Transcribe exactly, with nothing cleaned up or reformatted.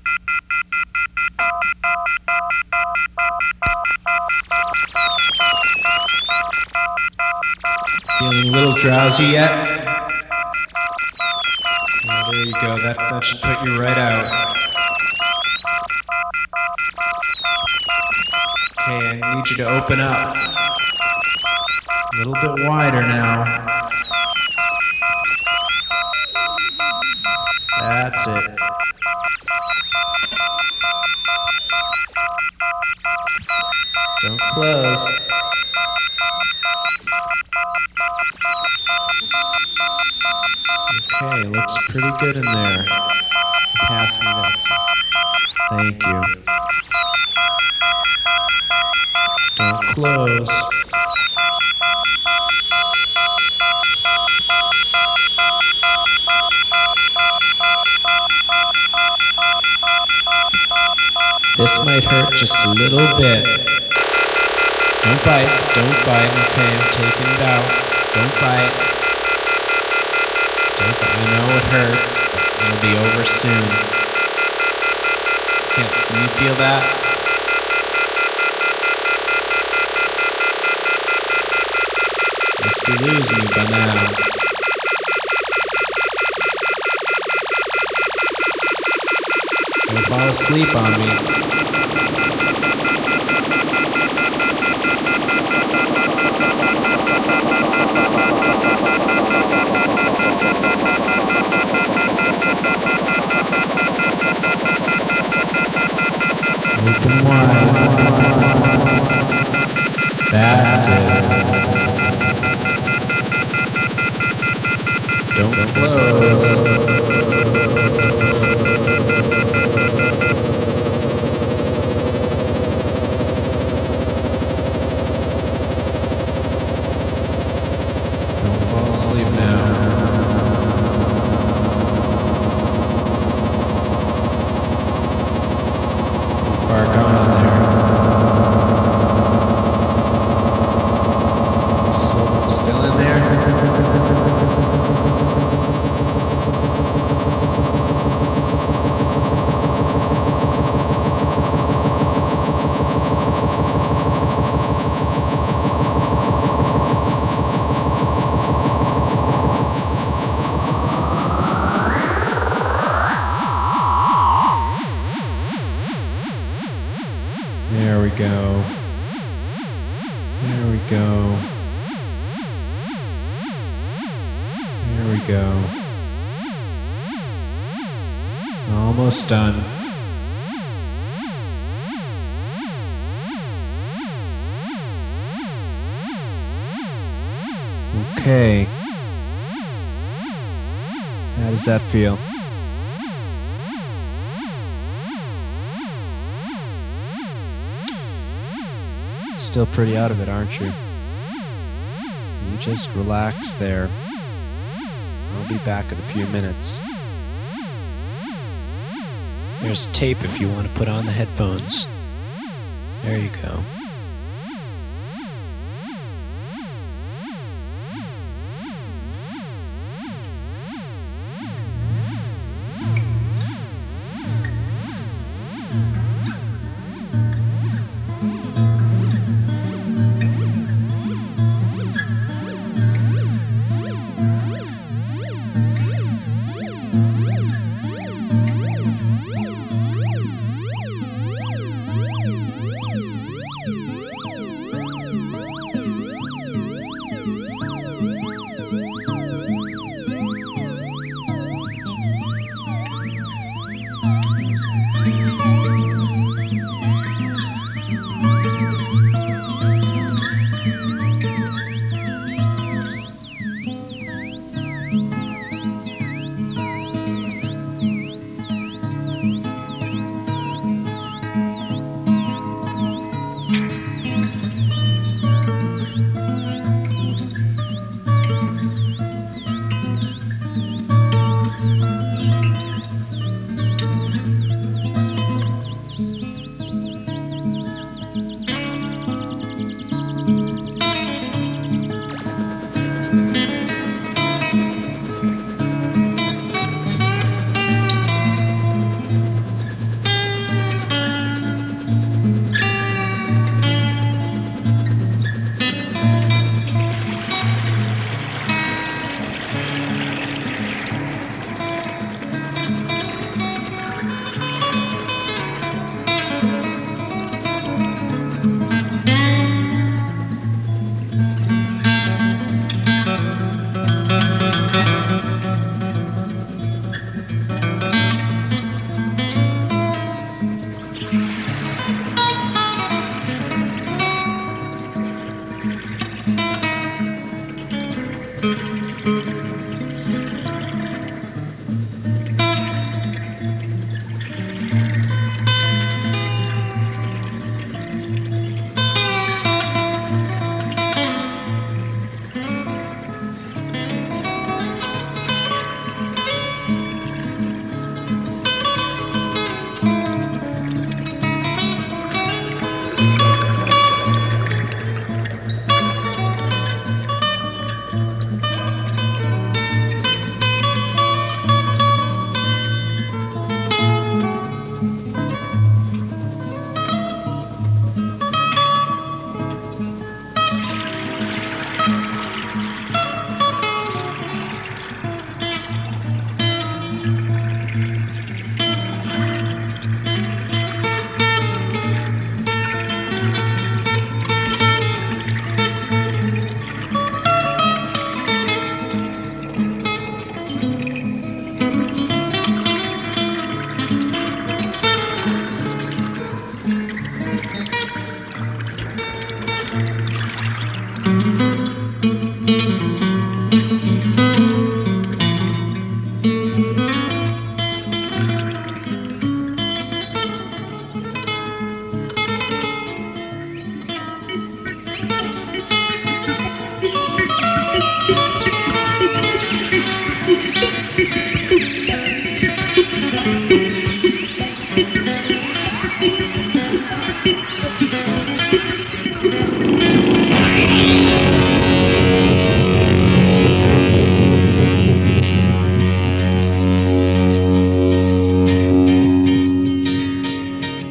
Feeling a little drowsy yet? Oh, there you go. That, that should put you right out. Okay, I need you to open up. A little bit wider now. That's it. Don't close. Okay, looks pretty good in there. Pass me this. Thank you. Don't close. This might hurt just a little bit. Don't bite, don't bite. Okay, I'm taking it out. Don't bite. Don't bite. I know it hurts, but it'll be over soon. Can, can you feel that? Must be losing me by now. Don't fall asleep on me. Open wide. That's it. Don't close. Don't fall asleep now. Far gone there. So, still in there? There we go. There we go. There we go. Almost done. Okay. How does that feel? Still pretty out of it, aren't you? You just relax there. I'll be back in a few minutes. There's tape if you want to put on the headphones. There you go.